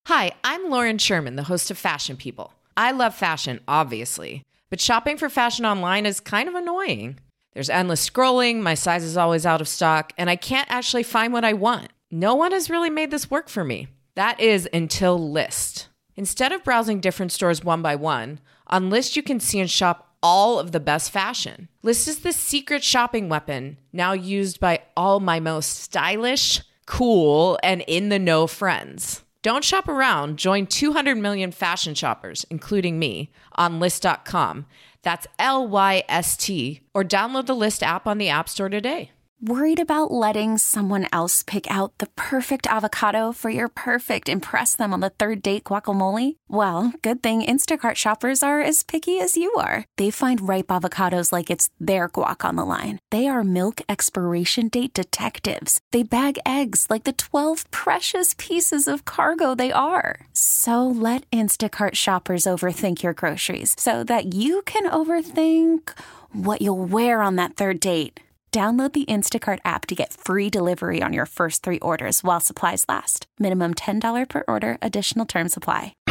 Hi, I'm Lauren Sherman, the host of Fashion People. I love fashion, obviously, but shopping for fashion online is kind of annoying. There's endless scrolling, my size is always out of stock, and I can't actually find what I want. No one has really made this work for me. That is until Lyst. Instead of browsing different stores one by one, on Lyst you can see and shop all of the best fashion. Lyst is the secret shopping weapon, now used by all my most stylish, cool, and in-the-know friends. Don't shop around. Join 200 million fashion shoppers, including me, on Lyst.com. That's Lyst, or download the Lyst app on the App Store today. Worried about letting someone else pick out the perfect avocado for your perfect impress them on the third date guacamole? Well, good thing Instacart shoppers are as picky as you are. They find ripe avocados like it's their guac on the line. They are milk expiration date detectives. They bag eggs like the 12 precious pieces of cargo they are. So let Instacart shoppers overthink your groceries so that you can overthink what you'll wear on that third date. Download the Instacart app to get free delivery on your first 3 orders while supplies last. Minimum $10 per order. Additional terms apply. All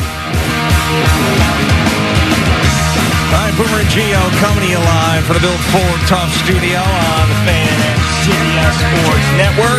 right, Boomer and Gio coming to you live from the Bill Ford Tough Studio on the Fan and CBS Sports Network.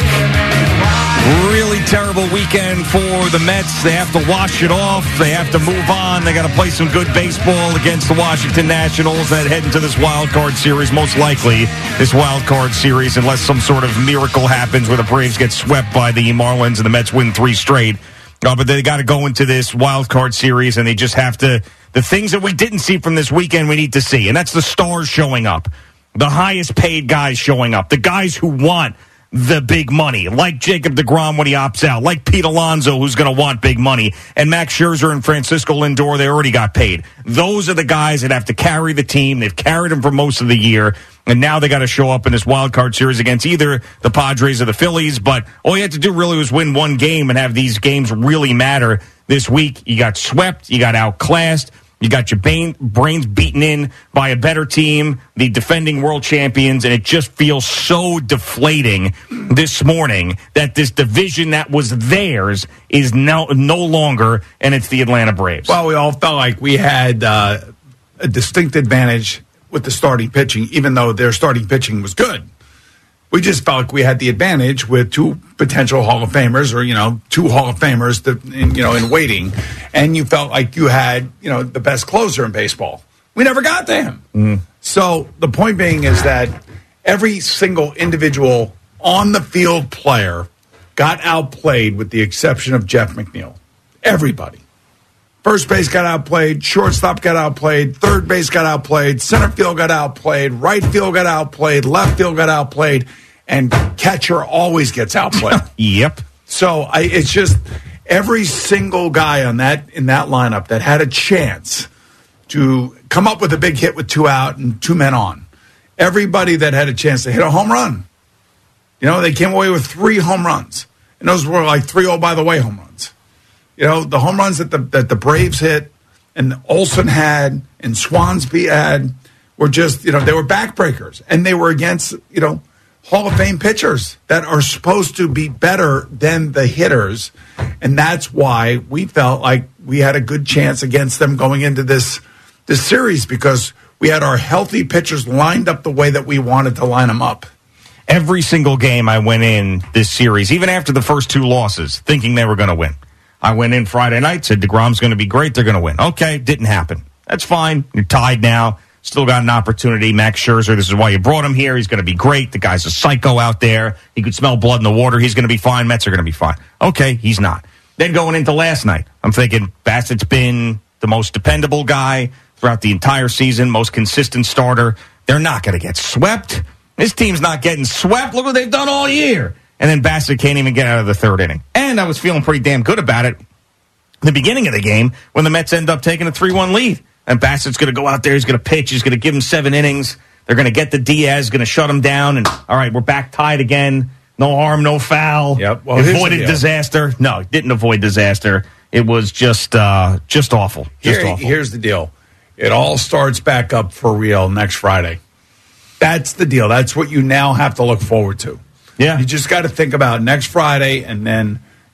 Really terrible weekend for the Mets. They have to wash it off. They have to move on. They got to play some good baseball against the Washington Nationals that head into this wild card series, most likely this wild card series, unless some sort of miracle happens where the Braves get swept by the Marlins and the Mets win 3 straight. But they got to go into this wild card series, and they just have to. The things that we didn't see from this weekend, we need to see, and that's the stars showing up, the highest paid guys showing up, the guys who want the big money, like Jacob deGrom when he opts out, like Pete Alonso, who's going to want big money, and Max Scherzer and Francisco Lindor, they already got paid. Those are the guys that have to carry the team. They've carried them for most of the year, and now they got to show up in this wild card series against either the Padres or the Phillies. But all you had to do really was win one game and have these games really matter this week. You got swept. You got outclassed. You got your brains beaten in by a better team, the defending world champions, and it just feels so deflating this morning that this division that was theirs is no longer, and it's the Atlanta Braves. Well, we all felt like we had a distinct advantage with the starting pitching, even though their starting pitching was good. We just felt like we had the advantage with 2 potential Hall of Famers, or 2 Hall of Famers, in waiting, and you felt like you had the best closer in baseball. We never got to him. Mm. So the point being is that every single individual on the field player got outplayed, with the exception of Jeff McNeil. Everybody. First base got outplayed, shortstop got outplayed, third base got outplayed, center field got outplayed, right field got outplayed, left field got outplayed, and catcher always gets outplayed. Yep. So it's just every single guy in that lineup that had a chance to come up with a big hit with 2 out and 2 men on. Everybody that had a chance to hit a home run. They came away with 3 home runs. And those were like 3 by-the-way home runs. The home runs that the Braves hit and Olsen had and Swansby had were just, they were backbreakers. And they were against, Hall of Fame pitchers that are supposed to be better than the hitters. And that's why we felt like we had a good chance against them going into this series, because we had our healthy pitchers lined up the way that we wanted to line them up. Every single game I went in this series, even after the first 2 losses, thinking they were going to win. I went in Friday night, said DeGrom's going to be great, they're going to win. Okay, didn't happen. That's fine. You're tied now. Still got an opportunity. Max Scherzer, this is why you brought him here. He's going to be great. The guy's a psycho out there. He could smell blood in the water. He's going to be fine. Mets are going to be fine. Okay, he's not. Then going into last night, I'm thinking Bassett's been the most dependable guy throughout the entire season, most consistent starter. They're not going to get swept. This team's not getting swept. Look what they've done all year. And then Bassett can't even get out of the 3rd inning. And I was feeling pretty damn good about it the beginning of the game when the Mets end up taking a 3-1 lead. And Bassett's going to go out there. He's going to pitch. He's going to give him 7 innings. They're going to get the Diaz, going to shut him down. And, all right, we're back tied again. No harm, no foul. Yep. Well, avoided disaster. No, didn't avoid disaster. It was just awful. Awful. Here's the deal. It all starts back up for real next Friday. That's the deal. That's what you now have to look forward to. Yeah. You just got to think about next Friday, and then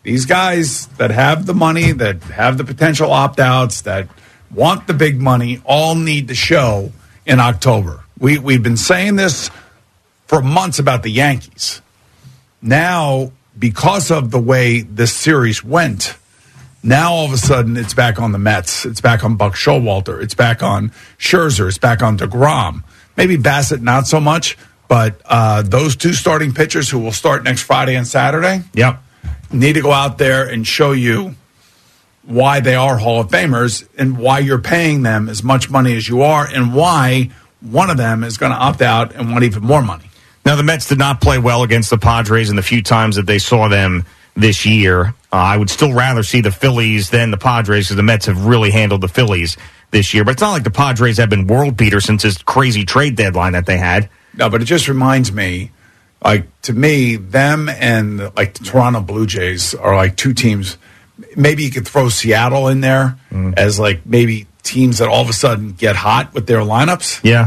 These guys that have the money, that have the potential opt-outs, that want the big money, all need to show in October. We've been saying this for months about the Yankees. Now, because of the way this series went, now all of a sudden it's back on the Mets. It's back on Buck Showalter. It's back on Scherzer. It's back on DeGrom. Maybe Bassett not so much, but those two starting pitchers who will start next Friday and Saturday need to go out there and show you why they are Hall of Famers and why you're paying them as much money as you are and why one of them is going to opt out and want even more money. Now, the Mets did not play well against the Padres in the few times that they saw them this year. I would still rather see the Phillies than the Padres because the Mets have really handled the Phillies this year. But it's not like the Padres have been world beaters since this crazy trade deadline that they had. No, but it just reminds me, like, to me, them and, like, the Toronto Blue Jays are, like, two teams. Maybe you could throw Seattle in there as, like, maybe teams that all of a sudden get hot with their lineups. Yeah.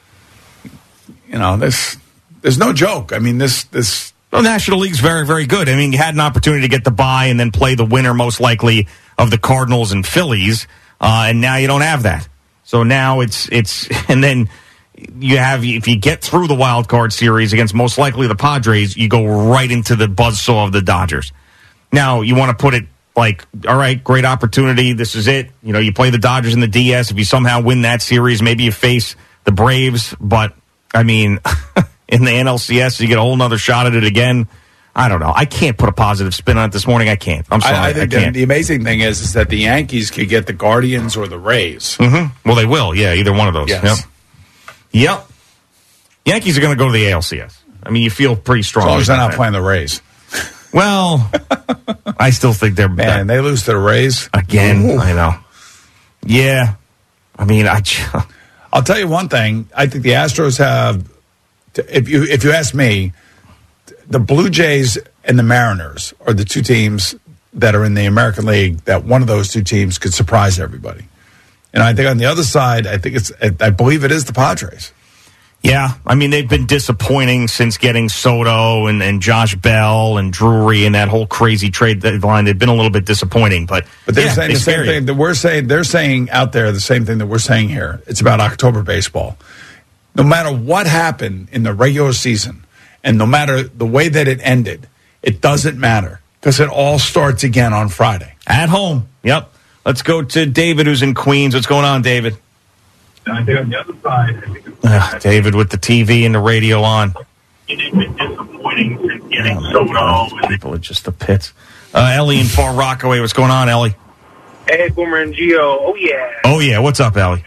You know, there's no joke. I mean, this. Well, National League's very, very good. I mean, you had an opportunity to get the bye and then play the winner, most likely, of the Cardinals and Phillies, and now you don't have that. So now it's and then you have, if you get through the wild card series against most likely the Padres, you go right into the buzzsaw of the Dodgers. Now you want to put it like, all right, great opportunity. This is it. You know, you play the Dodgers in the DS. If you somehow win that series, maybe you face the Braves. But I mean. In the NLCS, you get a whole nother shot at it again. I don't know. I can't put a positive spin on it this morning. I can't. I'm sorry. I think the amazing thing is that the Yankees could get the Guardians or the Rays. Mm-hmm. Well, they will. Yeah, either one of those. Yes. Yep. Yankees are going to go to the ALCS. I mean, you feel pretty strong. As long as they're not playing the Rays. Well, I still think they're bad. Man, they lose to the Rays. Again, ooh. I know. Yeah. I mean, I'll tell you one thing. I think the Astros have... If you ask me, the Blue Jays and the Mariners are the two teams that are in the American League that one of those two teams could surprise everybody. And I think on the other side, I believe it is the Padres. Yeah, I mean, they've been disappointing since getting Soto and Josh Bell and Drury and that whole crazy trade deadline. They've been a little bit disappointing, but they're saying the same thing that we're saying. They're saying out there the same thing that we're saying here. It's about October baseball. No matter what happened in the regular season and no matter the way that it ended, it doesn't matter because it all starts again on Friday. At home. Yep. Let's go to David, who's in Queens. What's going on, David? I think on the other side, David with the TV and the radio on. It's been disappointing since getting Soto. People are just the pits. Ellie in Far Rockaway. What's going on, Ellie? Hey, Boomer and Gio. Oh, yeah. Oh, yeah. What's up, Ellie?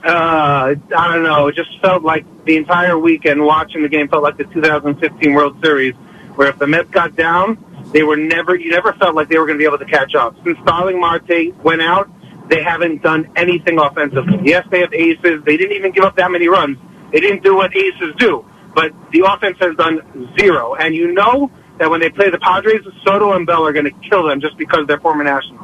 I don't know. It just felt like the entire weekend watching the game felt like the 2015 World Series, where if the Mets got down, you never felt like they were going to be able to catch up. Since Starling Marte went out, they haven't done anything offensively. Yes, they have aces. They didn't even give up that many runs. They didn't do what aces do. But the offense has done zero. And you know that when they play the Padres, Soto and Bell are going to kill them just because they're former Nationals.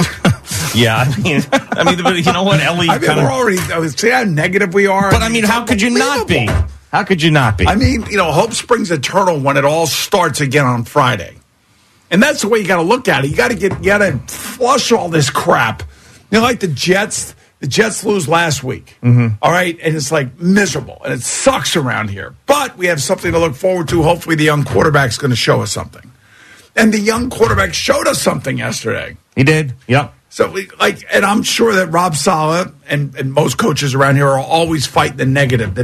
Yeah, I mean, you know what, Ellie? I mean, we're already see how negative we are. But I mean, how could you not be? How could you not be? I mean, hope springs eternal when it all starts again on Friday, and that's the way you got to look at it. You got to flush all this crap. Like the Jets. The Jets lose last week. Mm-hmm. All right, and it's like miserable, and it sucks around here. But we have something to look forward to. Hopefully, the young quarterback's going to show us something, and the young quarterback showed us something yesterday. He did. Yep. So, and I'm sure that Rob Saleh and most coaches around here are always fighting the negative.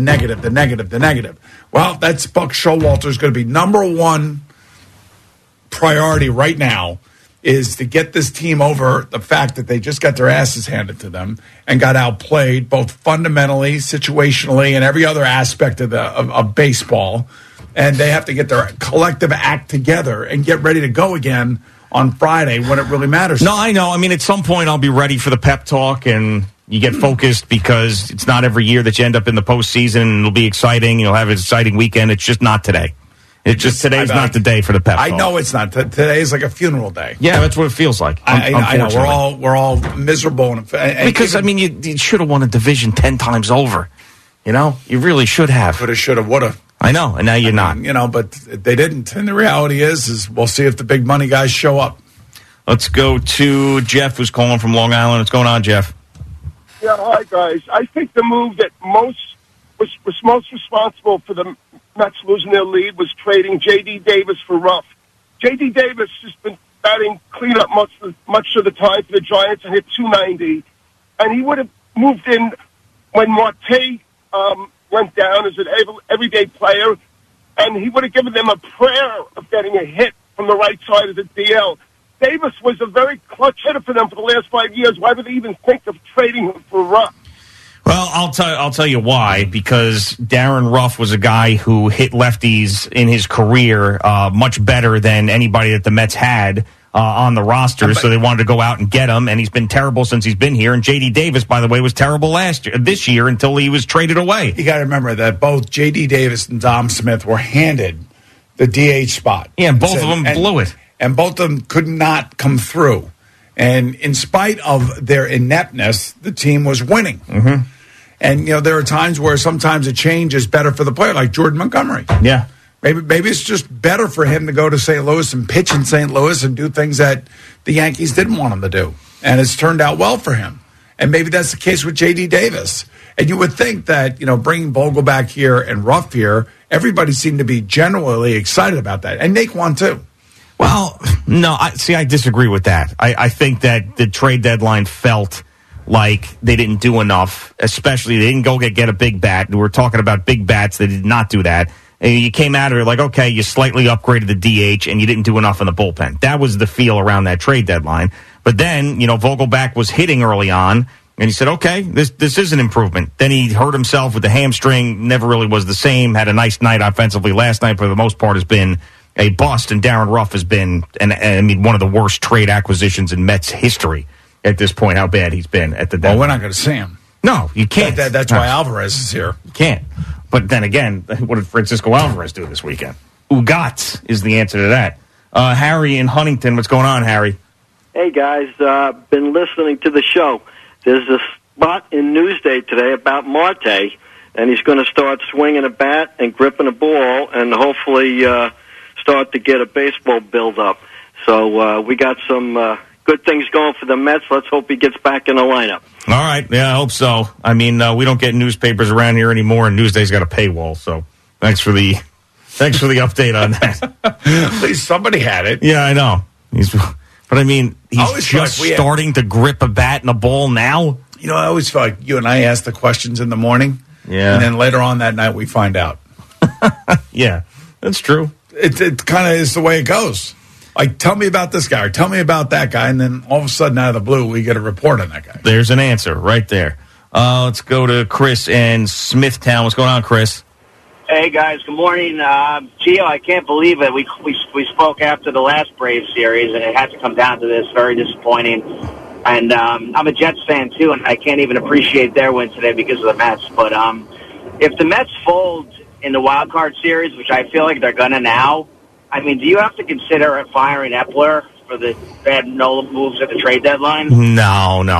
Well, that's Buck Showalter's going to be number one priority right now is to get this team over the fact that they just got their asses handed to them and got outplayed both fundamentally, situationally, and every other aspect of baseball. And they have to get their collective act together and get ready to go again on Friday when it really matters. No, I know. I mean, at some point I'll be ready for the pep talk and you get focused because it's not every year that you end up in the postseason and it'll be exciting. You'll have an exciting weekend. It's just not today. Today's not the day for the pep talk. I know it's not. Today's like a funeral day. Yeah, that's what it feels like. I know. We're all miserable. Because, I mean, you should have won a division 10 times over. You really should have. Coulda, shoulda, woulda. I know, and now you're not. But they didn't. And the reality is we'll see if the big money guys show up. Let's go to Jeff, who's calling from Long Island. What's going on, Jeff? Yeah, hi, guys. I think the move that was most responsible for the Mets losing their lead was trading J.D. Davis for Ruff. J.D. Davis has been batting cleanup much of the time for the Giants and hit .290. And he would have moved in when Marte went down as an everyday player, and he would have given them a prayer of getting a hit from the right side of the DL. Davis was a very clutch hitter for them for the last 5 years. Why would they even think of trading him for Ruff? Well, I'll tell you why. Because Darren Ruff was a guy who hit lefties in his career much better than anybody that the Mets had on the roster. So they wanted to go out and get him, and he's been terrible since he's been here. And J.D. Davis, by the way, was terrible this year until he was traded away. You got to remember that both J.D. Davis and Dom Smith were handed the DH spot. Yeah, and both of them blew it. And both of them could not come through. And in spite of their ineptness, the team was winning. Mm-hmm. And, there are times where sometimes a change is better for the player, like Jordan Montgomery. Yeah. Maybe it's just better for him to go to St. Louis and pitch in St. Louis and do things that the Yankees didn't want him to do. And it's turned out well for him. And maybe that's the case with J.D. Davis. And you would think that, bringing Vogelbach here and Ruff here, everybody seemed to be generally excited about that. And Naquan, too. Well, no, I disagree with that. I think that the trade deadline felt like they didn't do enough, especially they didn't go get a big bat. We're talking about big bats. They did not do that. And you came out of it like, okay, you slightly upgraded the DH and you didn't do enough in the bullpen. That was the feel around that trade deadline. But then, Vogelbach was hitting early on, and he said, okay, this is an improvement. Then he hurt himself with the hamstring, never really was the same, had a nice night offensively last night, for the most part has been a bust, and Darren Ruff has been, one of the worst trade acquisitions in Mets history at this point, how bad he's been at the deadline. Well, we're not going to see him. No, you can't. That's why Alvarez is here. You can't. But then again, what did Francisco Alvarez do this weekend? Ugat is the answer to that. Harry in Huntington, what's going on, Harry? Hey, guys, been listening to the show. There's a spot in Newsday today about Marte, and he's going to start swinging a bat and gripping a ball and hopefully start to get a baseball build-up. So we got some good things going for the Mets. Let's hope he gets back in the lineup. All right. Yeah, I hope so. We don't get newspapers around here anymore, and Newsday's got a paywall. So thanks for the update on that. At least somebody had it. Yeah, I know. He's just starting to grip a bat and a ball now. I always feel like you and I ask the questions in the morning. Yeah. And then later on that night we find out. Yeah, that's true. It kind of is the way it goes. Like, tell me about this guy or tell me about that guy, and then all of a sudden, out of the blue, we get a report on that guy. There's an answer right there. Let's go to Chris in Smithtown. What's going on, Chris? Hey, guys. Good morning. Gio, I can't believe it. We spoke after the last Braves series, and it had to come down to this. Very disappointing. And I'm a Jets fan, too, and I can't even appreciate their win today because of the Mets. But if the Mets fold in the wild card series, which I feel like they're going to now, do you have to consider firing Epler for the bad no moves at the trade deadline? No,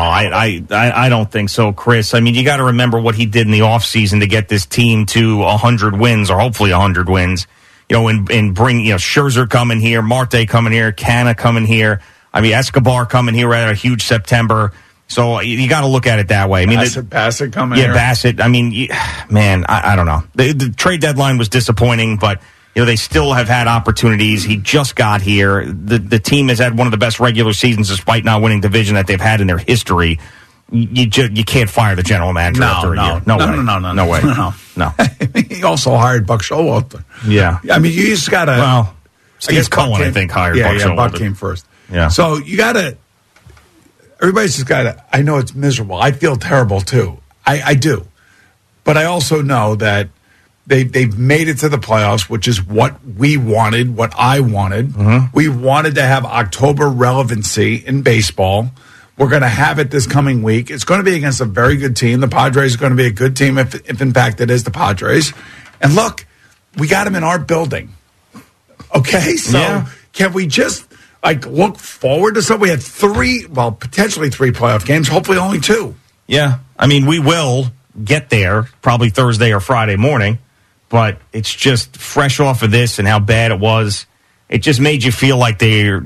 I don't think so, Chris. You got to remember what he did in the offseason to get this team to 100 wins, or hopefully 100 wins. And bring Scherzer coming here, Marte coming here, Canna coming here. Escobar coming here at a huge September. So you got to look at it that way. Bassett coming here. Yeah, Bassett. I don't know. The trade deadline was disappointing, but they still have had opportunities. He just got here. The team has had one of the best regular seasons despite not winning division that they've had in their history. You can't fire the general manager after a year. No way. No. He also hired Buck Showalter. Yeah. You just got to. Well, Steve Cohen, I think, hired Buck Showalter. Yeah, Buck came first. Yeah. So you got to. Everybody's just got to. I know it's miserable. I feel terrible too. I do, but I also know that they've made it to the playoffs, which is what we wanted, what I wanted. Mm-hmm. We wanted to have October relevancy in baseball. We're going to have it this coming week. It's going to be against a very good team. The Padres are going to be a good team if in fact it is the Padres. And look, we got them in our building. Okay, so can we just look forward to something? We had potentially three playoff games, hopefully only two. Yeah, we will get there probably Thursday or Friday morning, but it's just fresh off of this and how bad it was. It just made you feel like they're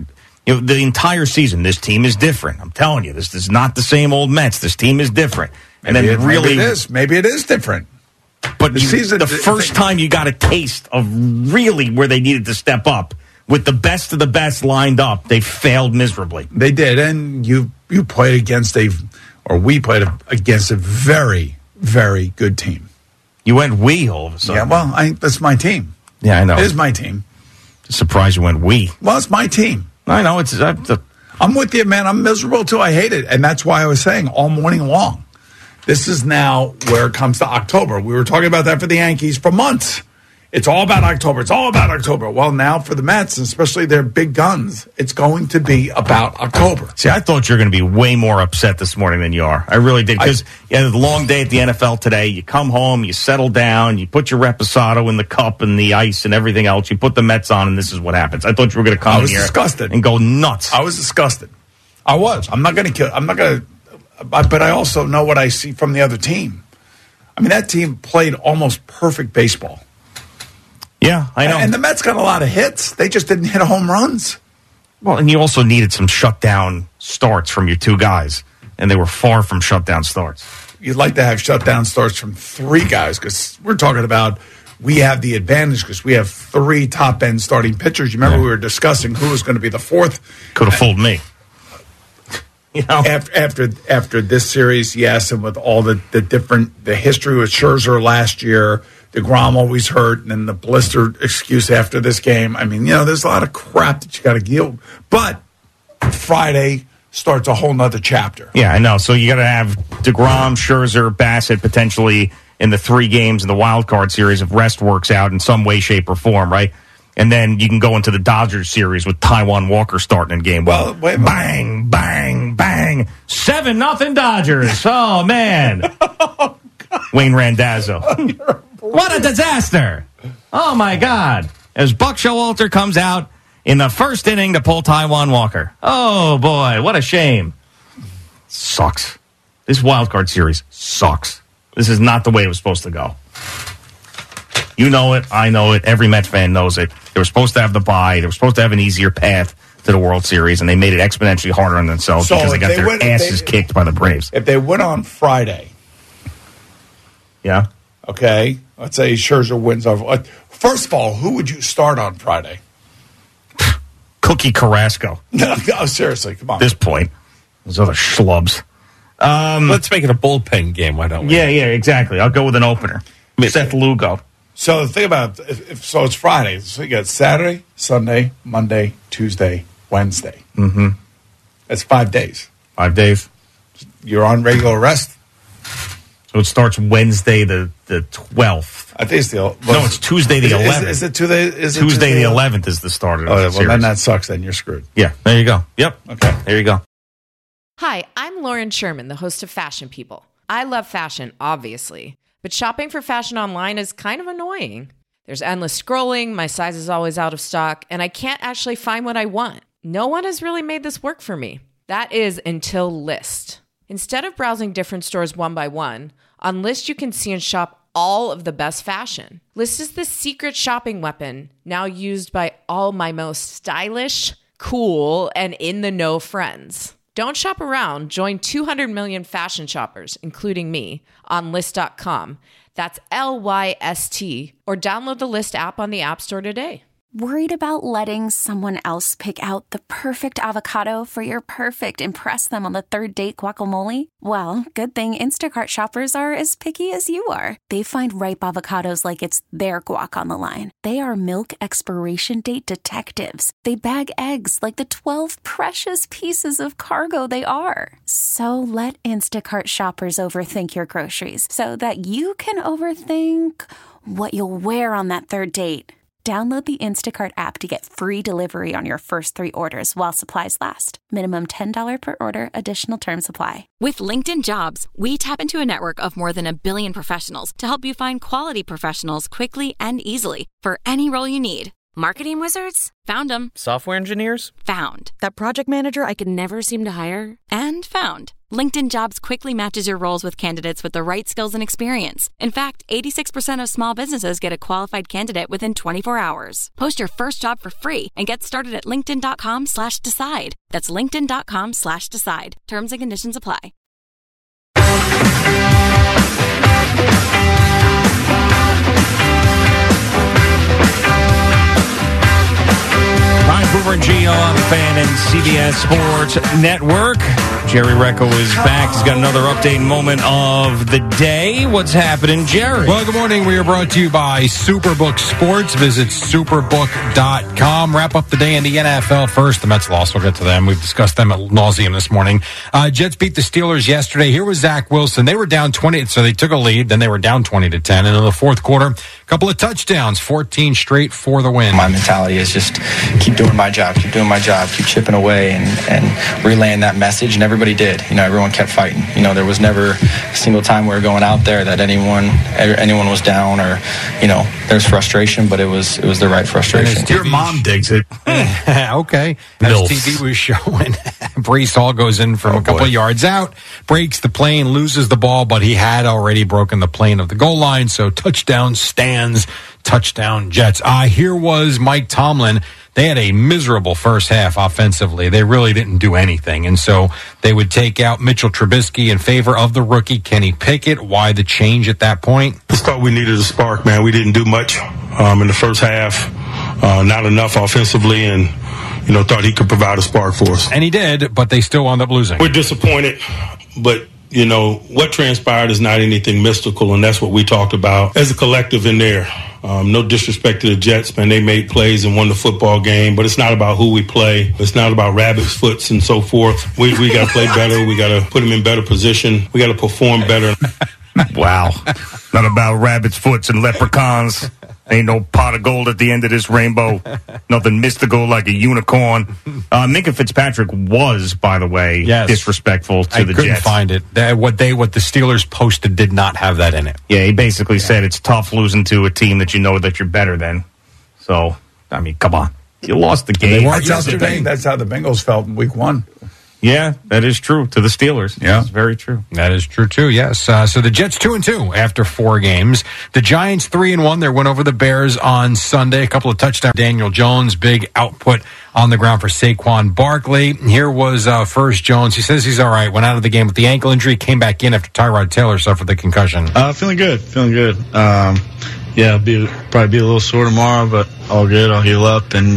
The entire season, this team is different. I'm telling you, this is not the same old Mets. This team is different. Maybe it is. Maybe it is different. But the first time you got a taste of really where they needed to step up, with the best of the best lined up, they failed miserably. They did, and you played against we played against a very, very good team. You went we all of a sudden. Yeah, well, that's my team. Yeah, I know. It is my team. Surprised you went we. Well, it's my team. I know. I'm with you, man. I'm miserable, too. I hate it. And that's why I was saying all morning long. This is now where it comes to October. We were talking about that for the Yankees for months. It's all about October. It's all about October. Well, now for the Mets, especially their big guns, it's going to be about October. See, I thought you were going to be way more upset this morning than you are. I really did. Because you had a long day at the NFL today. You come home, you settle down, you put your Reposado in the cup and the ice and everything else. You put the Mets on, and this is what happens. I thought you were going to come in here disgusted. And go nuts. I was disgusted. I was. I'm not going to kill. I'm not going to. But I also know what I see from the other team. I mean, that team played almost perfect baseball. Yeah, I know. And the Mets got a lot of hits. They just didn't hit home runs. Well, and you also needed some shutdown starts from your two guys, and they were far from shutdown starts. You'd like to have shutdown starts from three guys because we're talking about we have the advantage because we have three top-end starting pitchers. You remember we were discussing who was going to be the fourth. Could have fooled me. You know? After this series, yes, and with all the history with Scherzer last year, DeGrom always hurt, and then the blister excuse after this game. I mean, there's a lot of crap that you got to deal with. But Friday starts a whole nother chapter. Yeah, I know. So you got to have DeGrom, Scherzer, Bassett potentially in the 3 games in the wild card series if rest works out in some way, shape, or form, right? And then you can go into the Dodgers series with Taijuan Walker starting in game 1. Well, wait a minute. Bang, bang, bang. 7-0 Dodgers. Oh, man. Wayne Randazzo. What a disaster. Oh, my God. As Buck Showalter comes out in the first inning to pull Taijuan Walker. Oh, boy. What a shame. Sucks. This wild card series sucks. This is not the way it was supposed to go. You know it. I know it. Every Met fan knows it. They were supposed to have the bye. They were supposed to have an easier path to the World Series, and they made it exponentially harder on themselves because they got their asses kicked by the Braves. If they win on Friday, yeah, okay, let's say Scherzer wins over. First of all, who would you start on Friday? Cookie Carrasco. No, seriously, come on. At this point, those other schlubs. Let's make it a bullpen game. Why don't we? Yeah, exactly. I'll go with an opener. Seth Lugo. So the thing about so it's Friday. So you got Saturday, Sunday, Monday, Tuesday, Wednesday. Mm-hmm. That's 5 days. 5 days. You're on regular rest. So it starts Wednesday the 12th. I think it's it's Tuesday the 11th. Is it Tuesday? Tuesday the 11th is the start of the series. Then that sucks. Then you're screwed. Yeah, there you go. Yep. Okay, there you go. Hi, I'm Lauren Sherman, the host of Fashion People. I love fashion, obviously. But shopping for fashion online is kind of annoying. There's endless scrolling, my size is always out of stock, and I can't actually find what I want. No one has really made this work for me. That is until Lyst. Instead of browsing different stores one by one, on Lyst you can see and shop all of the best fashion. Lyst is the secret shopping weapon now used by all my most stylish, cool, and in-the-know friends. Don't shop around. Join 200 million fashion shoppers, including me, on Lyst.com. That's Lyst, or download the Lyst app on the App Store today. Worried about letting someone else pick out the perfect avocado for your perfect impress them on the third date guacamole? Well, good thing Instacart shoppers are as picky as you are. They find ripe avocados like it's their guac on the line. They are milk expiration date detectives. They bag eggs like the 12 precious pieces of cargo they are. So let Instacart shoppers overthink your groceries so that you can overthink what you'll wear on that third date. Download the Instacart app to get free delivery on your first 3 orders while supplies last. Minimum $10 per order. Additional terms apply. With LinkedIn Jobs, we tap into a network of more than 1 billion professionals to help you find quality professionals quickly and easily for any role you need. Marketing wizards? Found them. Software engineers? Found. That project manager I could never seem to hire? And found. LinkedIn Jobs quickly matches your roles with candidates with the right skills and experience. In fact, 86% of small businesses get a qualified candidate within 24 hours. Post your first job for free and get started at linkedin.com/decide. That's linkedin.com/decide. Terms and conditions apply. Hi, Boomer and Gio on the Fan and CBS Sports Network. Jerry Recco is back. He's got another update moment of the day. What's happening, Jerry? Well, good morning. We are brought to you by Superbook Sports. Visit superbook.com. Wrap up the day in the NFL first. The Mets lost. We'll get to them. We've discussed them at nauseum this morning. Jets beat the Steelers yesterday. Here was Zach Wilson. They were down 20, so they took a lead. Then they were down 20-10. And in the fourth quarter, a couple of touchdowns, 14 straight for the win. My mentality is just keep doing my job, keep chipping away and relaying that message, and everybody did. Everyone kept fighting. There was never a single time we were going out there that anyone was down or, there's frustration, but it was the right frustration. Your mom digs it. Okay. As TV was showing, Breece Hall goes in from a couple of yards out, breaks the plane, loses the ball, but he had already broken the plane of the goal line, so touchdown stands, touchdown Jets. Here was Mike Tomlin. They had a miserable first half offensively. They really didn't do anything. And so they would take out Mitchell Trubisky in favor of the rookie Kenny Pickett. Why the change at that point? I thought we needed a spark, man. We didn't do much in the first half. Not enough offensively, and, thought he could provide a spark for us. And he did, but they still wound up losing. We're disappointed, but what transpired is not anything mystical, and that's what we talked about as a collective in there. No disrespect to the Jets, man. They made plays and won the football game, but it's not about who we play. It's not about rabbit's foots and so forth. We got to play better. We got to put them in better position. We got to perform better. Wow. Not about rabbit's foots and leprechauns. Ain't no pot of gold at the end of this rainbow. Nothing mystical like a unicorn. Minka Fitzpatrick was, by the way, disrespectful to the Jets. I couldn't find it. What the Steelers posted did not have that in it. Yeah, he basically said it's tough losing to a team that you know that you're better than. So, I mean, come on. You lost the game. That's how the Bengals felt in week 1. Yeah, that is true to the Steelers. Yeah, it's very true. That is true too. Yes. So the Jets 2-2 after 4 games. The Giants 3-1. Their win over the Bears on Sunday. A couple of touchdowns. Daniel Jones, big output on the ground for Saquon Barkley. Here was first Jones. He says he's all right. Went out of the game with the ankle injury. Came back in after Tyrod Taylor suffered the concussion. Feeling good. Probably be a little sore tomorrow, but all good. I'll heal up and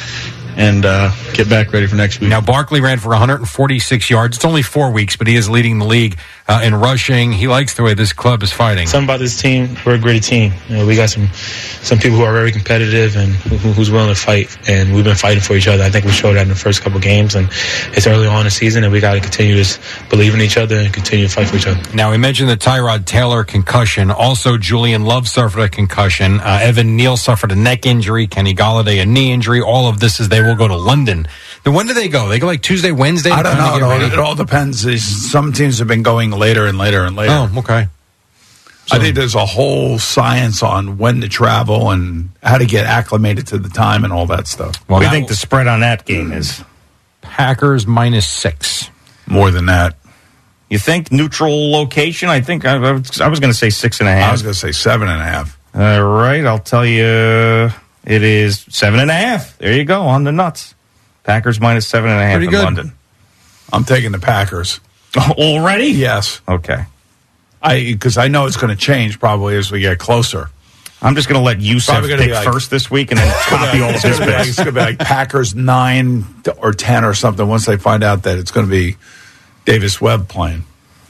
get back ready for next week. Now, Barkley ran for 146 yards. It's only 4 weeks, but he is leading the league in rushing. He likes the way this club is fighting. Something about this team, we're a great team. We got some people who are very competitive and who's willing to fight, and we've been fighting for each other. I think we showed that in the first couple games, and it's early on in the season, and we got to continue to believe in each other and continue to fight for each other. Now, we mentioned the Tyrod Taylor concussion. Also, Julian Love suffered a concussion. Evan Neal suffered a neck injury. Kenny Golladay a knee injury. All of this is they will go to London. Then when do they go? They go like Tuesday, Wednesday? I don't know. It all depends. Some teams have been going later and later and later. Oh, okay. So, I think there's a whole science on when to travel and how to get acclimated to the time and all that stuff. Well, I think the spread on that game is Packers -6. More than that. You think neutral location? I think I was going to say 6.5. I was going to say 7.5. All right, I'll tell you, it is 7.5. There you go, on the nuts. Packers -7.5 in London. I'm taking the Packers. Already? Yes. Okay. Because I know it's going to change probably as we get closer. I'm just going to let Yusuf pick first this week and then copy all of his picks. It's going to be like Packers 9 or 10 or something once they find out that it's going to be Davis Webb playing.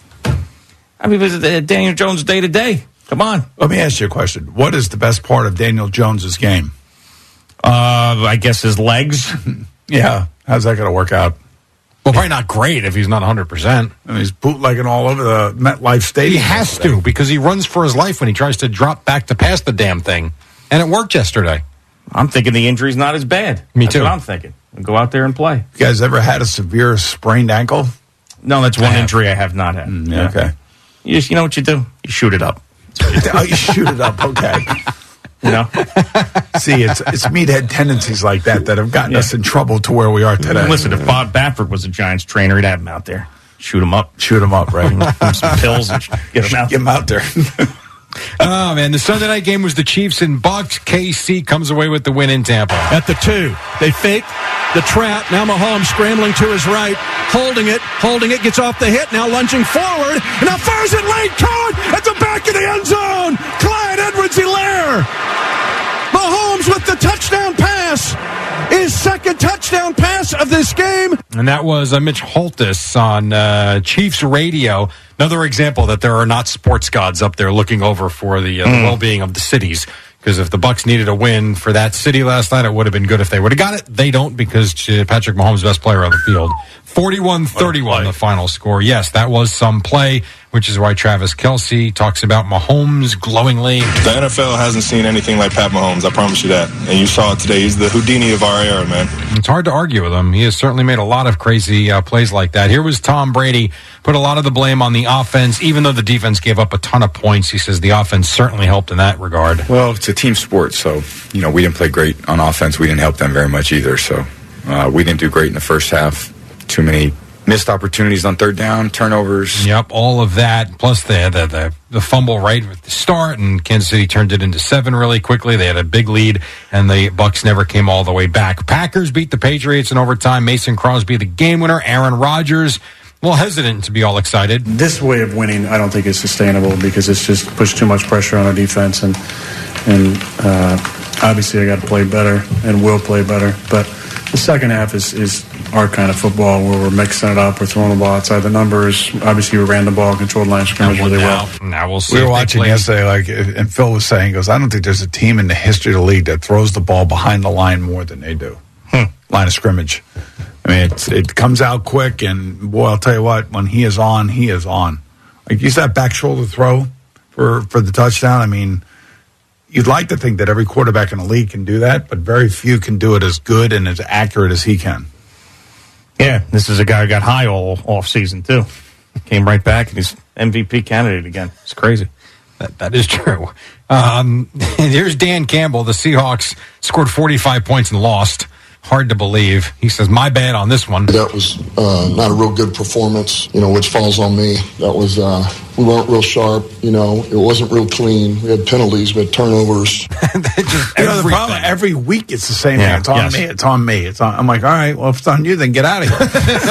I mean, was it Daniel Jones day to day? Come on. Let me ask you a question. What is the best part of Daniel Jones's game? I guess his legs. Yeah. How's that going to work out? Well, probably not great if he's not 100%. And he's bootlegging all over the MetLife Stadium. He has to because he runs for his life when he tries to drop back to pass the damn thing. And it worked yesterday. I'm thinking the injury's not as bad. Me too. That's what I'm thinking. Go out there and play. You guys ever had a severe sprained ankle? No, that's one injury I have not had. Okay. You know what you do? You shoot it up. Oh, you shoot it up. Okay. You know, see, it's meathead tendencies like that have gotten us in trouble to where we are today. Listen, if Bob Baffert was a Giants trainer, he'd have him out there, shoot him up, right? Give him some pills and get him out there. Oh, man, the Sunday night game was the Chiefs and Bucks. KC comes away with the win in Tampa. At the 2, they fake the trap. Now Mahomes scrambling to his right, holding it, gets off the hit, now lunging forward, and now fires it late, caught at the back of the end zone. Clyde Edwards-Helaire. Mahomes with the touchdown pass. His second touchdown pass of this game. And that was Mitch Holthus on Chiefs radio. Another example that there are not sports gods up there looking over for the well-being of the cities. Because if the Bucs needed a win for that city last night, it would have been good if they would have got it. They don't, because Patrick Mahomes, best player on the field. 41-31 the final score. Yes, that was some play, which is why Travis Kelce talks about Mahomes glowingly. The NFL hasn't seen anything like Pat Mahomes, I promise you that. And you saw it today. He's the Houdini of our era, man. It's hard to argue with him. He has certainly made a lot of crazy plays like that. Here was Tom Brady, put a lot of the blame on the offense, even though the defense gave up a ton of points. He says the offense certainly helped in that regard. Well, it's a team sport, so, we didn't play great on offense. We didn't help them very much either, so we didn't do great in the first half. Too many missed opportunities on third down, turnovers. Yep, all of that. Plus the fumble right at the start, and Kansas City turned it into 7 really quickly. They had a big lead, and the Bucs never came all the way back. Packers beat the Patriots in overtime. Mason Crosby, the game winner. Aaron Rodgers, a little hesitant to be all excited. This way of winning, I don't think is sustainable because it's just pushed too much pressure on our defense, and obviously I got to play better and will play better. But the second half is our kind of football where we're mixing it up. We're throwing the ball outside the numbers. Obviously, we ran the ball, controlled line of scrimmage really well. Now we'll see. We were watching yesterday, and Phil was saying, I don't think there's a team in the history of the league that throws the ball behind the line more than they do. Line of scrimmage. I mean, it comes out quick, and boy, I'll tell you what, when he is on, he is on. Like, use that back shoulder throw for the touchdown. I mean, you'd like to think that every quarterback in the league can do that, but very few can do it as good and as accurate as he can. Yeah, this is a guy who got high all off season too. Came right back and he's MVP candidate again. It's crazy. That is true. Here's Dan Campbell. The Seahawks scored 45 points and lost. Hard to believe. He says, my bad on this one. That was not a real good performance, which falls on me. That was, we weren't real sharp, it wasn't real clean. We had penalties, we had turnovers. The problem, every week it's the same thing. It's on me. I'm like, all right, well, if it's on you, then get out of here.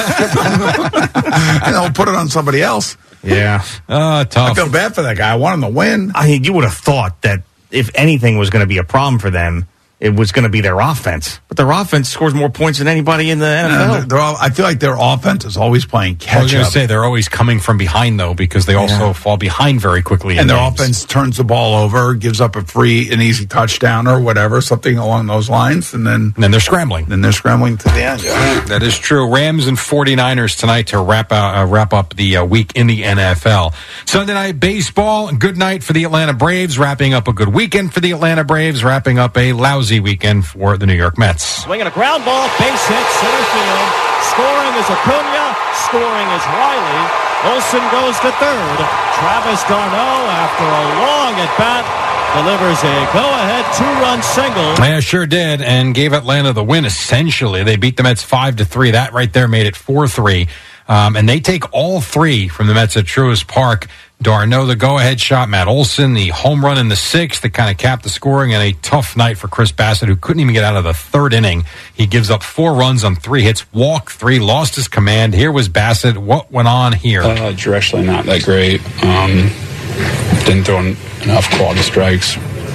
I'll put it on somebody else. Yeah. Tough. I feel bad for that guy. I want him to win. I mean, you would have thought that if anything was going to be a problem for them, it was going to be their offense. But their offense scores more points than anybody in the NFL. I feel like their offense is always playing catch up. I was going to say, they're always coming from behind, though, because they also fall behind very quickly. And their offense turns the ball over, gives up an easy touchdown or whatever, something along those lines, and then they're scrambling. Then they're scrambling to the end. Yeah. That is true. Rams and 49ers tonight to wrap up the week in the NFL. Sunday night baseball, good night for the Atlanta Braves, wrapping up a good weekend for the Atlanta Braves, wrapping up a lousy weekend for the New York Mets. Swinging a ground ball, base hit, center field. Scoring is Acuna, scoring is Riley. Olsen goes to third. Travis d'Arnaud, after a long at-bat, delivers a go-ahead 2-run single. Yeah, sure did, and gave Atlanta the win, essentially. They beat the Mets 5-3. That right there made it 4-3. And they take all 3 from the Mets at Truist Park. d'Arnaud, the go-ahead shot. Matt Olson, the home run in the 6th that kind of capped the scoring, and a tough night for Chris Bassett, who couldn't even get out of the 3rd inning. He gives up 4 runs on 3 hits, walked 3, lost his command. Here was Bassett. What went on here? Directionally not that great. Didn't throw enough quality strikes.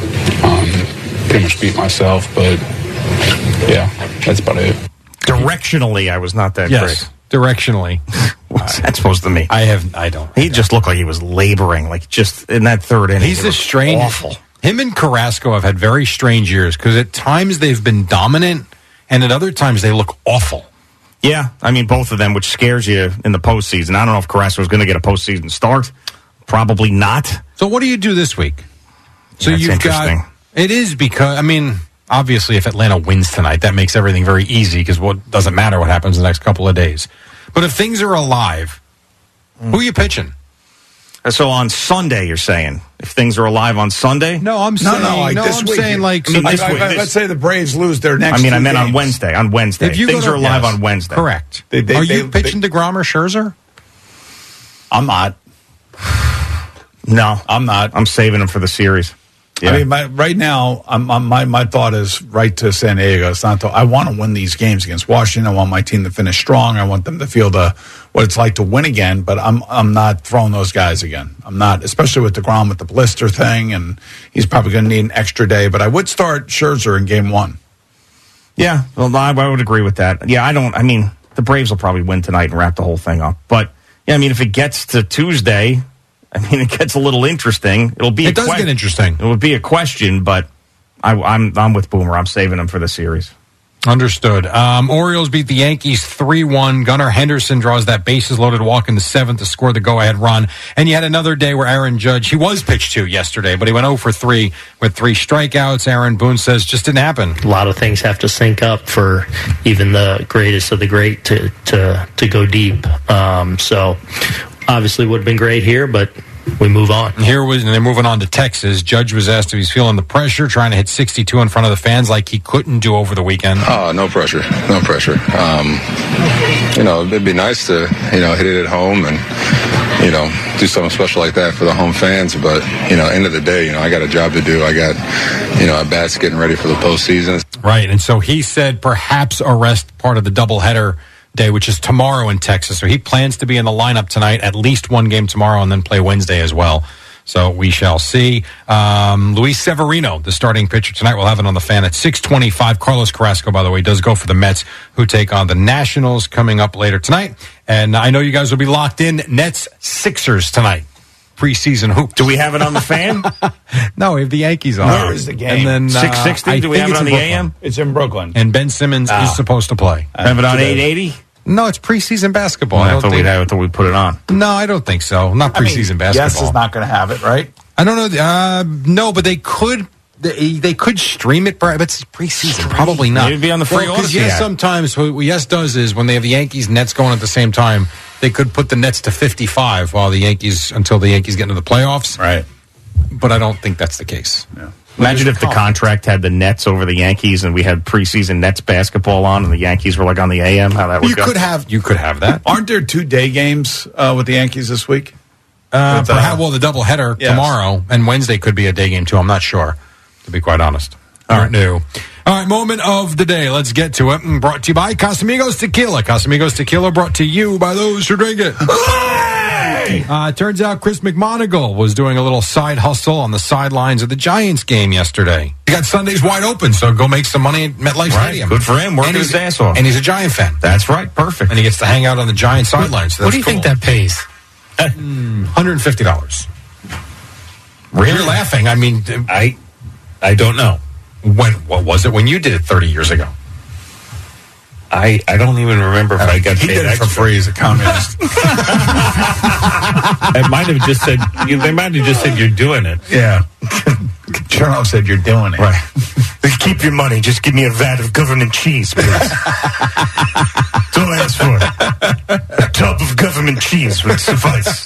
Pretty much beat myself, but yeah, that's about it. Directionally, I was not that great. Directionally. What's that supposed to mean? I don't. He just looked like he was laboring, like just in that 3rd inning. He's a strange. Awful. Him and Carrasco have had very strange years because at times they've been dominant and at other times they look awful. Yeah, I mean, both of them, which scares you in the postseason. I don't know if Carrasco is going to get a postseason start. Probably not. So what do you do this week? So That's you've got. It is because, I mean, obviously if Atlanta wins tonight, that makes everything very easy because what doesn't matter what happens the next couple of days. But if things are alive, who are you pitching? So on Sunday, you're saying if things are alive on Sunday? No, I'm saying this week. Let's say the Braves lose their next. I meant games. on Wednesday. On Wednesday, If you things go are to- alive Yes. on Wednesday. Correct. Are you pitching DeGrom or Scherzer? I'm not. No, I'm not. I'm saving them for the series. I mean, right now, my thought is right to San Diego. It's not. I want to win these games against Washington. I want my team to finish strong. I want them to feel what it's like to win again. But I'm not throwing those guys again. I'm not, especially with DeGrom with the blister thing, and he's probably going to need an extra day. But I would start Scherzer in Game 1. Yeah, well, I would agree with that. Yeah, I mean, the Braves will probably win tonight and wrap the whole thing up. But yeah, I mean, if it gets to Tuesday, I mean, it gets a little interesting. It does get interesting. It would be a question, but I'm with Boomer. I'm saving them for the series. Understood. Orioles beat the Yankees 3-1. Gunnar Henderson draws that bases-loaded walk in the 7th to score the go-ahead run. And you had another day where Aaron Judge, he was pitched to yesterday, but he went 0 for 3 with 3 strikeouts. Aaron Boone says just didn't happen. A lot of things have to sync up for even the greatest of the great to go deep. So obviously would have been great here, but we move on. And they're moving on to Texas. Judge was asked if he's feeling the pressure, trying to hit 62 in front of the fans like he couldn't do over the weekend. No pressure. No pressure. It'd be nice to, hit it at home and, do something special like that for the home fans. But, end of the day, I got a job to do. I got, at bats getting ready for the postseason. Right. And so he said perhaps arrest part of the doubleheader day, which is tomorrow in Texas. So he plans to be in the lineup tonight, at least one game tomorrow, and then play Wednesday as well. So we shall see. Luis Severino, the starting pitcher tonight, we'll have it on the Fan at 6:25. Carlos Carrasco, by the way, does go for the Mets, who take on the Nationals coming up later tonight. And I know you guys will be locked in. Nets-Sixers tonight. Preseason hoop. Do we have it on the Fan? No, we have the Yankees on. Where is the game? And then 660? Do we have it on the AM? It's in Brooklyn. And Ben Simmons is supposed to play. Have it on 880? No, it's preseason basketball. I thought we'd have it till we put it on. No, I don't think so. Not preseason basketball. Yes is not going to have it, right? I don't know. No, but they could. They could stream it, but it's preseason. Probably not. It'd be on the free Because yes, sometimes what Yes does is when they have the Yankees Nets going at the same time, they could put the Nets to 55 until the Yankees get into the playoffs. Right. But I don't think that's the case. Yeah. Imagine if the contract had the Nets over the Yankees and we had preseason Nets basketball on and the Yankees were like on the AM. How that would You go? could have that. Aren't there 2 day games with the Yankees this week? Perhaps, the doubleheader tomorrow and Wednesday could be a day game too. I'm not sure, to be quite honest. All right, new. All right, moment of the day. Let's get to it. Brought to you by Casamigos Tequila. Casamigos Tequila brought to you by those who drink it. Turns out Chris McMonagle was doing a little side hustle on the sidelines of the Giants game yesterday. He got Sundays wide open, so go make some money at MetLife Stadium. Good for him, working his ass off. And he's a Giant fan. That's right, perfect. And he gets to hang out on the Giant sidelines. So what do you think that pays? $150. Really? You're laughing. I mean, I don't know. What was it when you did it 30 years ago? I don't even remember if I got paid He did it for free as a communist. It might have just said they might have just said you're doing it. Yeah. Chernoff said you're doing it. Right. Keep your money. Just give me a vat of government cheese, please. Don't ask for it. A tub of government cheese would suffice.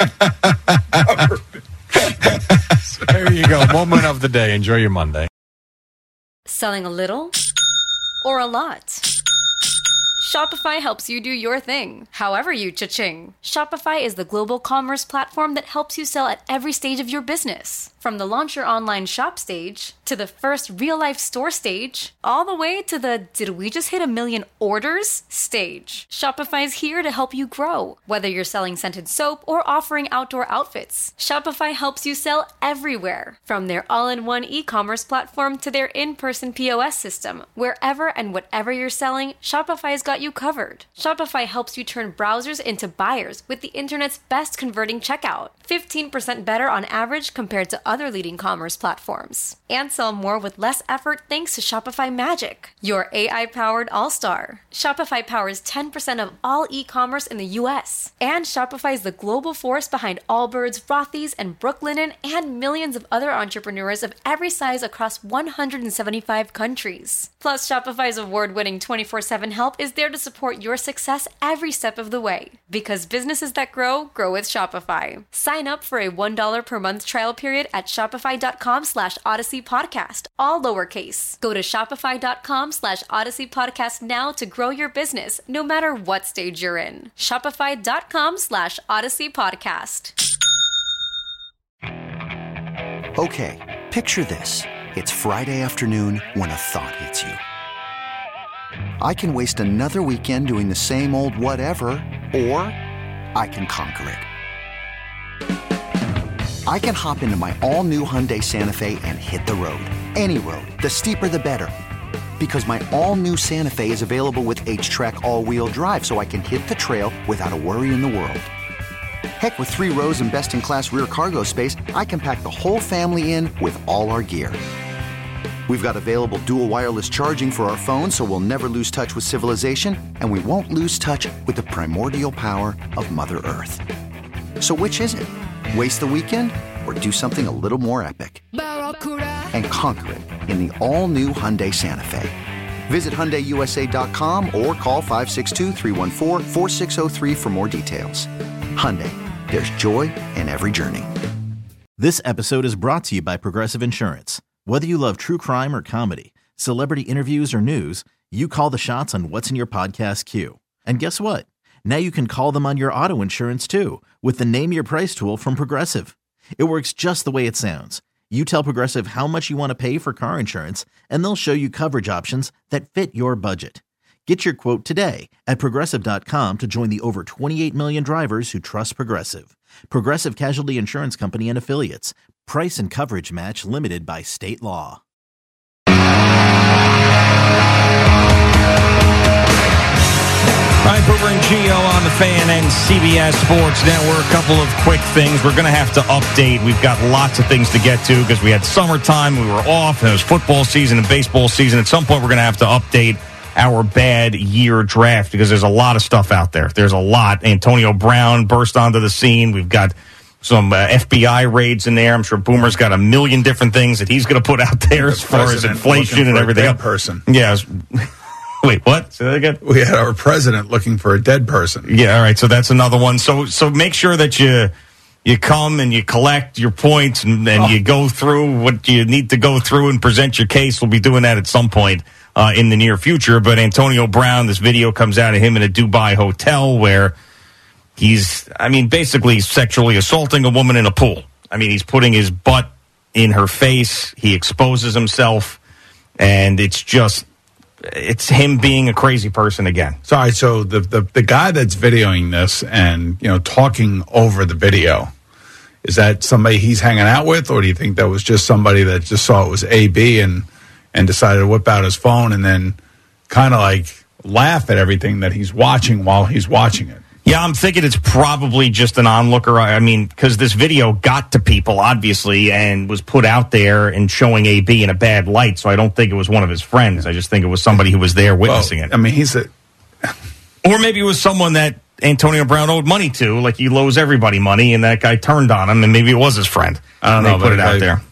There you go. Moment of the day. Enjoy your Monday. Selling a little or a lot? Shopify helps you do your thing, however you cha-ching. Shopify is the global commerce platform that helps you sell at every stage of your business. From the launch your online shop stage, to the first real-life store stage, all the way to the did we just hit 1 million orders stage. Shopify's here to help you grow. Whether you're selling scented soap or offering outdoor outfits, Shopify helps you sell everywhere. From their all-in-one e-commerce platform to their in-person POS system. Wherever and whatever you're selling, Shopify's got you covered. Shopify helps you turn browsers into buyers with the internet's best converting checkout. 15% better on average compared to other leading commerce platforms. And sell more with less effort thanks to Shopify Magic, your AI-powered all-star. Shopify powers 10% of all e-commerce in the U.S. And Shopify is the global force behind Allbirds, Rothy's, and Brooklinen, and millions of other entrepreneurs of every size across 175 countries. Plus, Shopify's award-winning 24/7 help is there there to support your success every step of the way. Because businesses that grow, grow with Shopify. Sign up for a $1 per month trial period at shopify.com/Odyssey Podcast, all lowercase. Go to shopify.com/Odyssey Podcast now to grow your business, no matter what stage you're in. Shopify.com/Odyssey Podcast. Okay, picture this. It's Friday afternoon when a thought hits you. I can waste another weekend doing the same old whatever, or I can conquer it. I can hop into my all-new Hyundai Santa Fe and hit the road. Any road. The steeper, the better. Because my all-new Santa Fe is available with H-Track all-wheel drive, so I can hit the trail without a worry in the world. Heck, with 3 rows and best-in-class rear cargo space, I can pack the whole family in with all our gear. We've got available dual wireless charging for our phones, so we'll never lose touch with civilization, and we won't lose touch with the primordial power of Mother Earth. So which is it? Waste the weekend or do something a little more epic? And conquer it in the all-new Hyundai Santa Fe. Visit HyundaiUSA.com or call 562-314-4603 for more details. Hyundai, there's joy in every journey. This episode is brought to you by Progressive Insurance. Whether you love true crime or comedy, celebrity interviews or news, you call the shots on what's in your podcast queue. And guess what? Now you can call them on your auto insurance too with the Name Your Price tool from Progressive. It works just the way it sounds. You tell Progressive how much you want to pay for car insurance, and they'll show you coverage options that fit your budget. Get your quote today at Progressive.com to join the over 28 million drivers who trust Progressive. Progressive Casualty Insurance Company and Affiliates. Price and coverage match limited by state law. All right, Boomer and Gio on the Fan and CBS Sports Network. A couple of quick things. We're going to have to update. We've got lots of things to get to because we had summertime, we were off, and it was football season and baseball season. At some point, we're going to have to update our bad year draft because there's a lot of stuff out there. There's a lot. Antonio Brown burst onto the scene. We've got some FBI raids in there. I'm sure Boomer's got a million different things that he's going to put out there as far as inflation and everything. Dead person. Yeah. Wait, what? Say that again? We had our president looking for a dead person. Yeah, all right. So that's another one. So make sure that you come and you collect your points and you go through what you need to go through and present your case. We'll be doing that at some point in the near future. But Antonio Brown, this video comes out of him in a Dubai hotel where he's, basically sexually assaulting a woman in a pool. He's putting his butt in her face. He exposes himself. And it's him being a crazy person again. Sorry, so the guy that's videoing this and, talking over the video, is that somebody he's hanging out with, or do you think that was just somebody that just saw it was AB and decided to whip out his phone and then kind of like laugh at everything that he's watching while he's watching it? Yeah, I'm thinking it's probably just an onlooker. Because this video got to people, obviously, and was put out there and showing AB in a bad light, so I don't think it was one of his friends. I just think it was somebody who was there witnessing it. Or maybe it was someone that Antonio Brown owed money to, like he owes everybody money, and that guy turned on him, and maybe it was his friend. I don't know. They put it out there.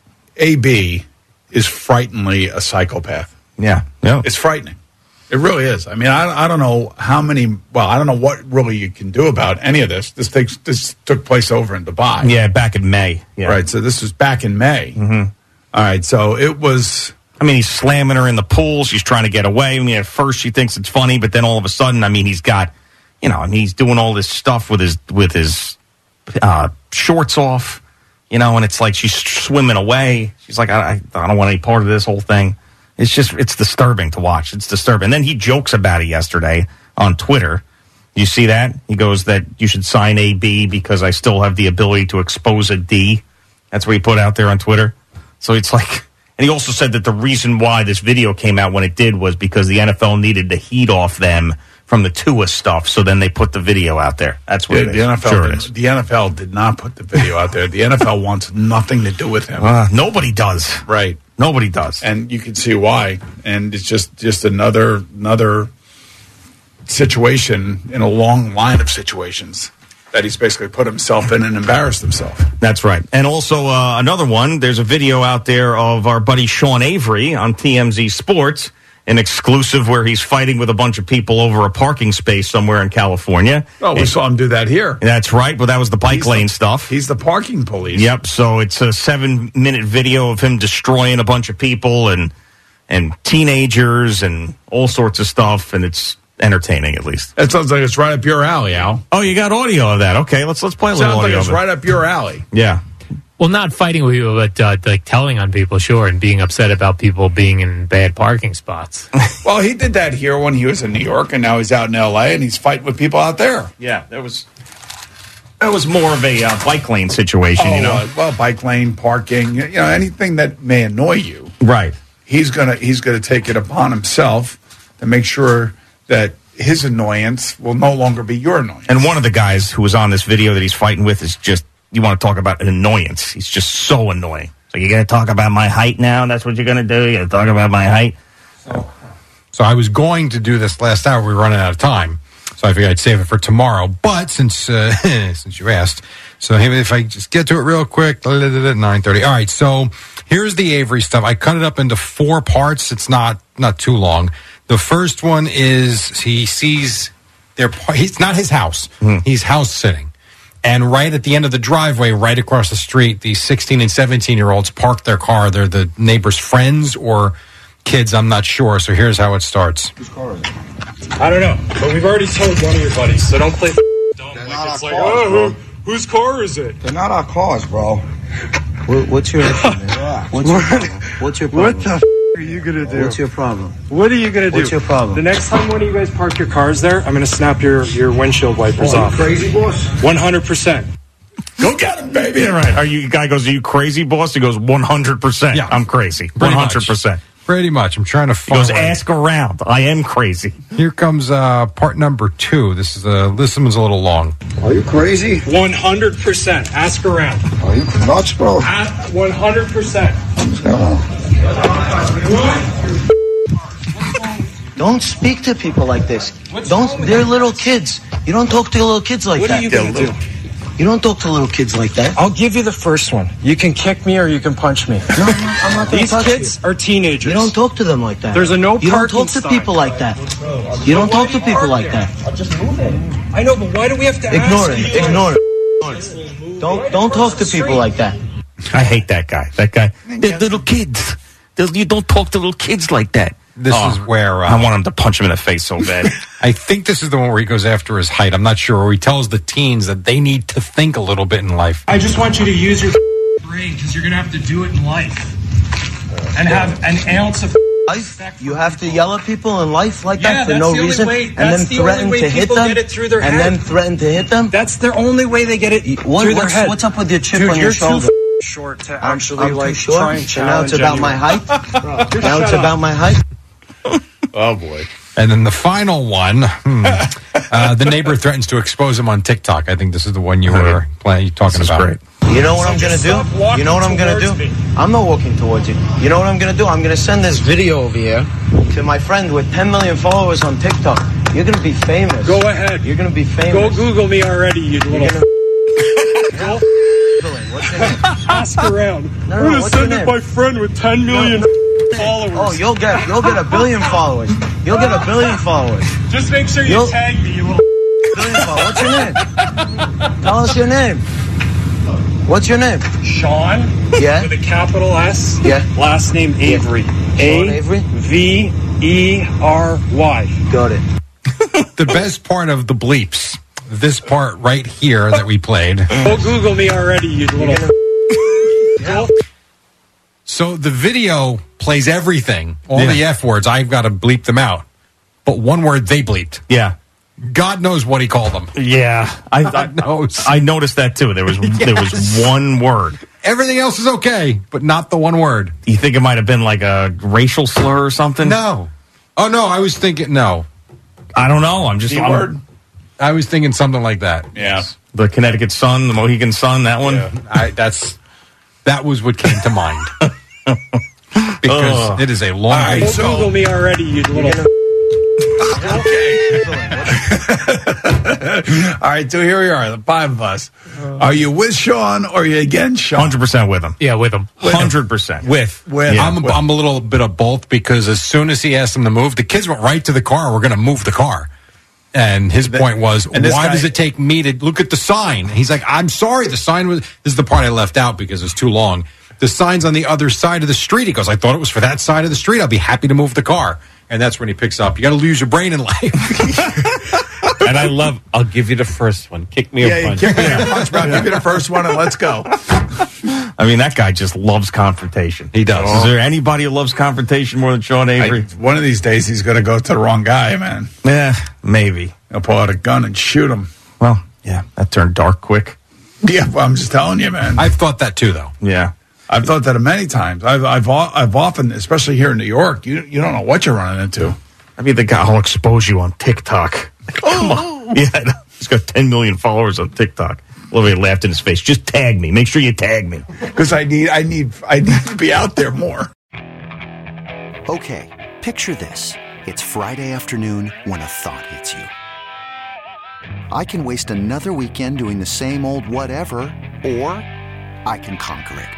AB is frighteningly a psychopath. Yeah. It's frightening. It really is. I don't know how many. Well, I don't know what really you can do about any of this. This took place over in Dubai. Yeah, back in May. Yeah. Right. So this was back in May. Mm-hmm. All right. So it was. He's slamming her in the pool. She's trying to get away. At first she thinks it's funny, but then all of a sudden, he's got, he's doing all this stuff with his shorts off, and it's like she's swimming away. She's like, I don't want any part of this whole thing. It's disturbing to watch. It's disturbing. And then he jokes about it yesterday on Twitter. You see that? He goes that you should sign AB because I still have the ability to expose a D. That's what he put out there on Twitter. So it's like, and he also said that the reason why this video came out when it did was because the NFL needed the heat off them from the Tua stuff. So then they put the video out there. That's what it is. The NFL did not put the video out there. The NFL wants nothing to do with him. Nobody does. Right. Nobody does. And you can see why. And it's just another situation in a long line of situations that he's basically put himself in and embarrassed himself. That's right. And also another one, there's a video out there of our buddy Sean Avery on TMZ Sports, an exclusive where he's fighting with a bunch of people over a parking space somewhere in California. Oh, we saw him do that here. That's right, but that was the bike lane stuff. He's the parking police. Yep, so it's a 7-minute video of him destroying a bunch of people and teenagers and all sorts of stuff, and it's entertaining, at least. That sounds like it's right up your alley, Al. Oh, you got audio of that. Okay, let's play a little Sounds like audio it's of it. right up your alley. Yeah. Well, not fighting with people, but like telling on people, sure, and being upset about people being in bad parking spots. Well, he did that here when he was in New York, and now he's out in L.A., and he's fighting with people out there. Yeah, that was more of a bike lane situation, you know. Well, bike lane, parking, anything that may annoy you. Right. He's gonna take it upon himself to make sure that his annoyance will no longer be your annoyance. And one of the guys who was on this video that he's fighting with is just, you want to talk about an annoyance. He's just so annoying. So you're going to talk about my height now? That's what you're going to do? You're going to talk about my height? So I was going to do this last hour. We were running out of time. So I figured I'd save it for tomorrow. But since you asked, so if I just get to it real quick, 9:30. All right, so here's the Avery stuff. I cut it up into 4 parts. It's not too long. The first one is he sees it's not his house. He's house sitting. And right at the end of the driveway, right across the street, these 16 and 17-year-olds parked their car. They're the neighbor's friends or kids, I'm not sure. So here's how it starts. Whose car is it? I don't know, but we've already told one of your buddies, so don't play dumb. Like it's like, whose car is it? They're not our cars, bro. What's your issue, man? What's your problem? What's your problem? What the are you gonna do? What's your problem? What are you gonna do? What's your problem? The next time one of you guys park your cars there, I'm gonna snap your windshield wipers off. You crazy, boss? 100%. Go get him, baby. Yeah, right. Guy goes, are you crazy, boss? He goes, 100%. Yeah. I'm crazy. Pretty 100%. Pretty much. I'm trying to He find. goes, ask around. I am crazy. Here comes part number 2. This one's a little long. Are you crazy? 100%. Ask around. Are you nuts, bro? 100%. Don't speak to people like this. They're little kids. You don't talk to little kids like that. What are you gonna do? You don't talk to little kids like that. I'll give you the first one. You can kick me or you can punch me. No, I'm not going to These touch kids you. are teenagers. You don't talk to them like that. There's a no You don't parking talk to sign. people like that. You don't talk to people like that. I know, but why do we have to Ignore ask it. you? Ignore it. Don't talk to people like that. I hate that guy. They're little kids. You don't talk to little kids like that. This is where I want him to punch him in the face so bad. I think this is the one where he goes after his height. I'm not sure. Where he tells the teens that they need to think a little bit in life. I just want you to use your brain because you're going to have to do it in life. And have an ounce of Life? You have to yell at people in life like Yeah, that for that's no the only reason, way- and that's then the only threaten way to hit people them, get it through their and head. then threaten to hit them. That's the only way they get it through their head. What's up with your chip Dude, on your you're shoulder? too short to actually I'm too like short? try and So now it's challenge about my anyone. height. Now it's about my height. Oh, boy. And then the final one, the neighbor threatens to expose him on TikTok. I think this is the one you were talking about. Great. You know what I'm going to do? You know what I'm going to do? I'm not walking towards you. You know what I'm going to do? I'm going to send this video over here to my friend with 10 million followers on TikTok. You're going to be famous. Go ahead. You're going to be famous. Go Google me already, you little. Go. What's your name? Ask around. No, I'm gonna what's your send it name? my friend with 10 million followers. Oh, you'll get a billion followers. You'll get a billion followers. Just make sure you tag me, you little. Billion followers. What's your name? Tell us your name. What's your name? Sean. Yeah. With a capital S. Yeah. Last name Avery. Avery. A-V-E-R-Y. Got it. The best part of the bleeps, this part right here that we played. Go Google me already, you little. So the video plays everything, all the F words. I've got to bleep them out. But one word they bleeped. Yeah. God knows what he called them. Yeah. God knows. I noticed that too. There was one word. Everything else is okay, but not the one word. You think it might have been like a racial slur or something? No. Oh, no, I was thinking, no. I don't know. Word. I was thinking something like that. Yeah. The Connecticut Sun, the Mohegan Sun, that one? Yeah. That was what came to mind. Because it is a long Go Google me already, you little. All right, so here we are, the five of us. Are you with Sean or are you against Sean? 100% with him. Yeah, with him. 100% With. Yeah. I'm a little bit of both because as soon as he asked them to move, the kids went right to the car. We're going to move the car. And his point was, why does it take me to look at the sign? He's like, I'm sorry, the sign was... This is the part I left out because it's too long. The sign's on the other side of the street. He goes, I thought it was for that side of the street. I'll be happy to move the car. And that's when he picks up. You got to lose your brain in life. And I love, I'll give you the first one. Kick me a punch. Kick me a punch, bro. Give me the first one and let's go. I mean, that guy just loves confrontation. He does. Is there anybody who loves confrontation more than Sean Avery? One of these days, he's going to go to the wrong guy, man. Yeah, maybe. He'll pull out a gun and shoot him. Well, yeah, that turned dark quick. Yeah, well, I'm just telling you, man. I've thought that too, though. Yeah. I've thought that many times. I've often, especially here in New York, you don't know what you're running into. I mean, the guy will expose you on TikTok. Come on. Yeah, he's got 10 million followers on TikTok. Olivia laughed in his face. Just tag me. Make sure you tag me. Because I need to be out there more. Okay, picture this. It's Friday afternoon when a thought hits you. I can waste another weekend doing the same old whatever, or I can conquer it.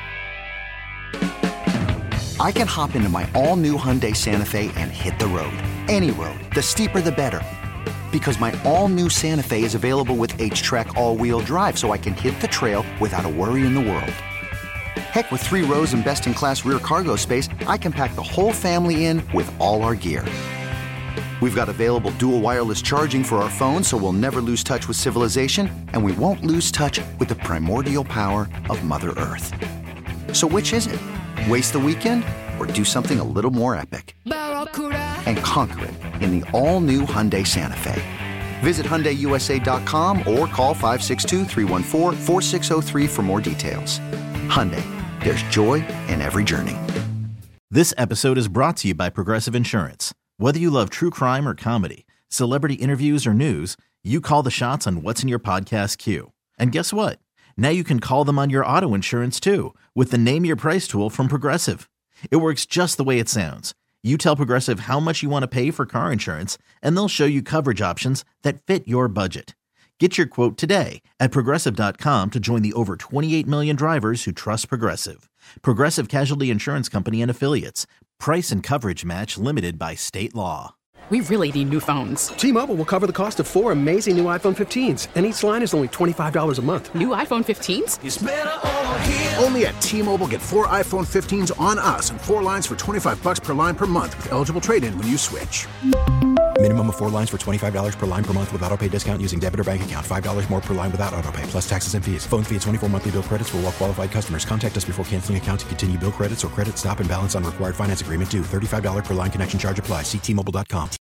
I can hop into my all-new Hyundai Santa Fe and hit the road. Any road. The steeper, the better. Because my all-new Santa Fe is available with H-Track all-wheel drive, so I can hit the trail without a worry in the world. Heck, with 3 rows and best-in-class rear cargo space, I can pack the whole family in with all our gear. We've got available dual wireless charging for our phones, so we'll never lose touch with civilization, and we won't lose touch with the primordial power of Mother Earth. So which is it? Waste the weekend or do something a little more epic? And conquer it in the all-new Hyundai Santa Fe. Visit HyundaiUSA.com or call 562-314-4603 for more details. Hyundai, there's joy in every journey. This episode is brought to you by Progressive Insurance. Whether you love true crime or comedy, celebrity interviews or news, you call the shots on what's in your podcast queue. And guess what? Now you can call them on your auto insurance too with the Name Your Price tool from Progressive. It works just the way it sounds. You tell Progressive how much you want to pay for car insurance, and they'll show you coverage options that fit your budget. Get your quote today at Progressive.com to join the over 28 million drivers who trust Progressive. Progressive Casualty Insurance Company and Affiliates. Price and coverage match limited by state law. We really need new phones. T-Mobile will cover the cost of 4 amazing new iPhone 15s, and each line is only $25 a month. New iPhone 15s? It's better over here. Only at T-Mobile, get 4 iPhone 15s on us and 4 lines for $25 per line per month with eligible trade-in when you switch. Minimum of 4 lines for $25 per line per month with autopay discount using debit or bank account. $5 more per line without autopay, plus taxes and fees. Phone fee at 24 monthly bill credits for well-qualified customers. Contact us before canceling account to continue bill credits or credit stop and balance on required finance agreement due. $35 per line connection charge applies. See T-Mobile.com.